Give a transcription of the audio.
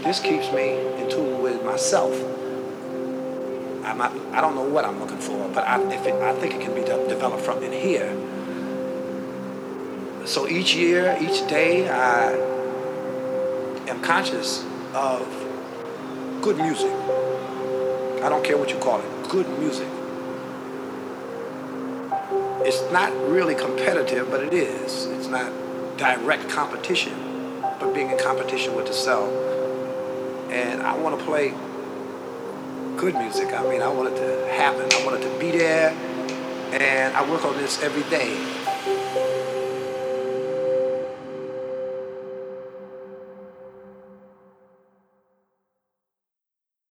this keeps me in tune with myself. I don't know what I'm looking for, but I think it can be developed from in here. So each year, each day, I am conscious of good music. I don't care what you call it, good music. It's not really competitive, but it is. It's not direct competition, but being in competition with the self. And I want to play good music. I mean, I want it to happen. I want it to be there. And I work on this every day.